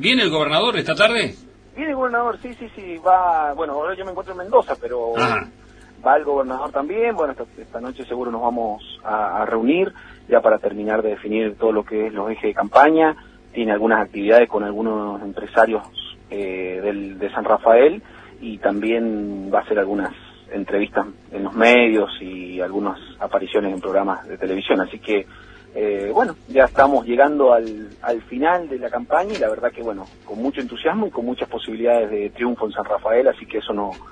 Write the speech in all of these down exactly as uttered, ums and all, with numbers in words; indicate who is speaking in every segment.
Speaker 1: ¿Viene el gobernador esta tarde?
Speaker 2: Viene el gobernador, sí, sí, sí, va, bueno, ahora yo me encuentro en Mendoza, pero
Speaker 1: Ajá.
Speaker 2: va el gobernador también. Bueno, esta, esta noche seguro nos vamos a, a reunir ya para terminar de definir todo lo que es los ejes de campaña. Tiene algunas actividades con algunos empresarios eh, del, de San Rafael, y también va a hacer algunas entrevistas en los medios y algunas apariciones en programas de televisión, así que Eh, bueno, ya estamos llegando al, al final de la campaña, y la verdad que bueno, con mucho entusiasmo y con muchas posibilidades de triunfo en San Rafael, así que eso nos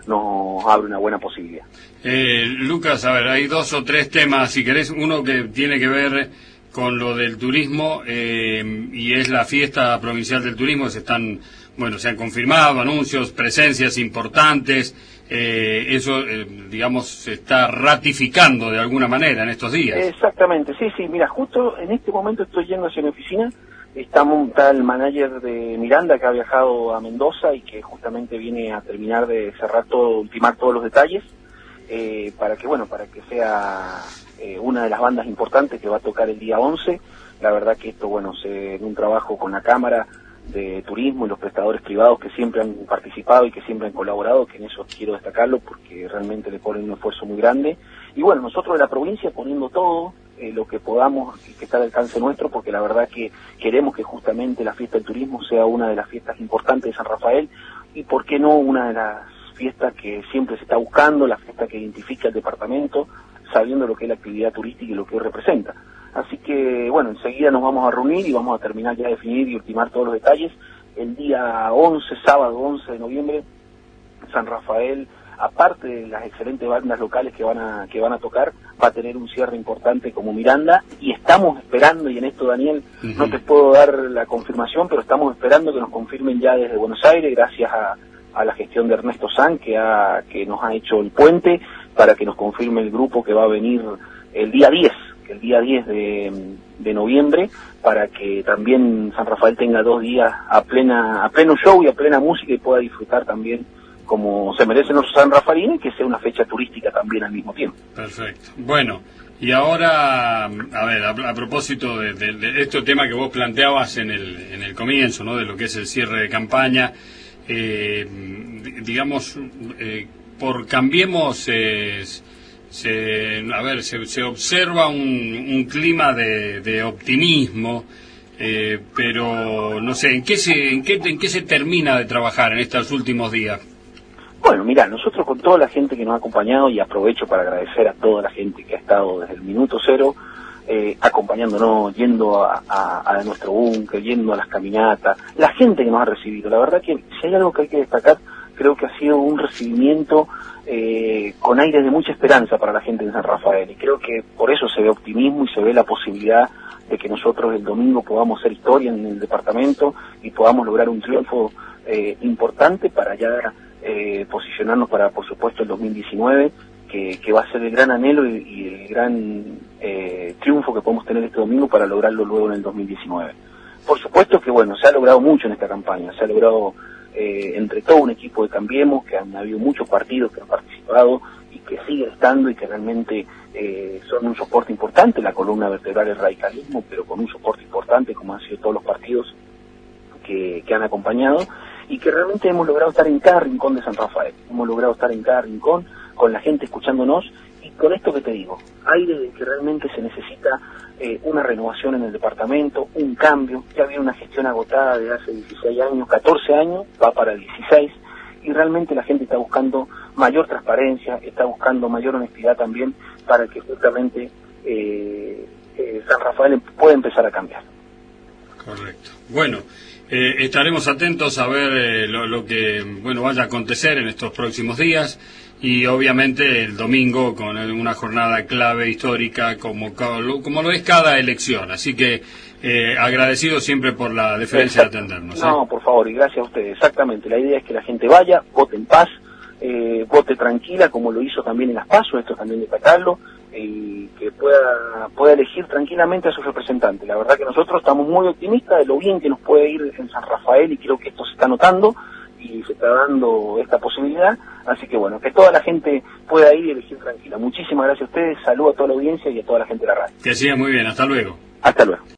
Speaker 2: no abre una buena posibilidad.
Speaker 1: Eh, Lucas, a ver, hay dos o tres temas, si querés, uno que tiene que ver con lo del turismo, eh, y es la fiesta provincial del turismo. Se están, bueno, se han confirmado anuncios, presencias importantes, eh, eso, eh, digamos, se está ratificando de alguna manera en estos días.
Speaker 2: Exactamente, sí, sí, mira, justo en este momento estoy yendo hacia mi oficina, estamos un tal manager de Miranda que ha viajado a Mendoza y que justamente viene a terminar de cerrar todo, ultimar todos los detalles, eh, para que, bueno, para que sea eh, una de las bandas importantes que va a tocar el día once. La verdad que esto, bueno, se, en un trabajo con la Cámara de Turismo y los prestadores privados que siempre han participado y que siempre han colaborado, que en eso quiero destacarlo porque realmente le ponen un esfuerzo muy grande. Y bueno, nosotros de la provincia poniendo todo eh, lo que podamos y que está al alcance nuestro, porque la verdad que queremos que justamente la fiesta del turismo sea una de las fiestas importantes de San Rafael, y por qué no una de las fiestas que siempre se está buscando, la fiesta que identifica el departamento, sabiendo lo que es la actividad turística y lo que representa. Así que, bueno, enseguida nos vamos a reunir y vamos a terminar ya de definir y ultimar todos los detalles. El día once, sábado once de noviembre, San Rafael, aparte de las excelentes bandas locales que van a que van a tocar, va a tener un cierre importante como Miranda, y estamos esperando, y en esto, Daniel, uh-huh. no te puedo dar la confirmación, pero estamos esperando que nos confirmen ya desde Buenos Aires, gracias a, a la gestión de Ernesto San, que, ha, que nos ha hecho el puente, para que nos confirme el grupo que va a venir el día diez, el día diez de, de noviembre, para que también San Rafael tenga dos días a plena a pleno show y a plena música, y pueda disfrutar también como se merecen los sanrafaelinos, y que sea una fecha turística también al mismo tiempo.
Speaker 1: Perfecto. Bueno, y ahora, a ver, a, a propósito de, de, de este tema que vos planteabas en el, en el comienzo, ¿no?, de lo que es el cierre de campaña, eh, digamos, eh, por Cambiemos, eh, se, a ver, se, se observa un, un clima de, de optimismo, eh, pero no sé, ¿en qué se, en qué, en qué se termina de trabajar en estos últimos días?
Speaker 2: Bueno, mira, nosotros con toda la gente que nos ha acompañado, y aprovecho para agradecer a toda la gente que ha estado desde el minuto cero, eh, acompañándonos, yendo a, a, a nuestro búnker, yendo a las caminatas, la gente que nos ha recibido. La verdad que si hay algo que hay que destacar, creo que ha sido un recibimiento eh, con aires de mucha esperanza para la gente de San Rafael, y creo que por eso se ve optimismo y se ve la posibilidad de que nosotros el domingo podamos hacer historia en el departamento y podamos lograr un triunfo eh, importante para ya eh, posicionarnos para, por supuesto, el dos mil diecinueve, que, que va a ser el gran anhelo y, y el gran eh, triunfo que podemos tener este domingo para lograrlo luego en el dos mil diecinueve. Por supuesto que, bueno, se ha logrado mucho en esta campaña, se ha logrado eh, entre todo un equipo de Cambiemos, que han habido muchos partidos que han participado y que siguen estando y que realmente eh, son un soporte importante, la columna vertebral del radicalismo, pero con un soporte importante, como han sido todos los partidos que, que han acompañado, y que realmente hemos logrado estar en cada rincón de San Rafael, hemos logrado estar en cada rincón, con la gente escuchándonos, y con esto que te digo, aire de que realmente se necesita eh, una renovación en el departamento, un cambio. Ya había una gestión agotada de hace dieciséis años, catorce años, va para dieciséis, y realmente la gente está buscando mayor transparencia, está buscando mayor honestidad también, para que justamente eh, eh, San Rafael pueda empezar a cambiar.
Speaker 1: Correcto. Bueno, eh, estaremos atentos a ver eh, lo, lo que bueno vaya a acontecer en estos próximos días, y obviamente el domingo con una jornada clave histórica como, como lo es cada elección. Así que eh, agradecido siempre por la deferencia de atendernos. ¿eh?
Speaker 2: No, por favor, y gracias a ustedes. Exactamente, la idea es que la gente vaya, vote en paz, eh, vote tranquila, como lo hizo también en las PASO, esto también destacarlo, y que pueda pueda elegir tranquilamente a sus representantes. La verdad que nosotros estamos muy optimistas de lo bien que nos puede ir en San Rafael, y creo que esto se está notando y se está dando esta posibilidad, así que bueno, que toda la gente pueda ir y elegir tranquila. Muchísimas gracias a ustedes, saludo a toda la audiencia y a toda la gente de la radio.
Speaker 1: Que siga muy bien, hasta luego.
Speaker 2: Hasta luego.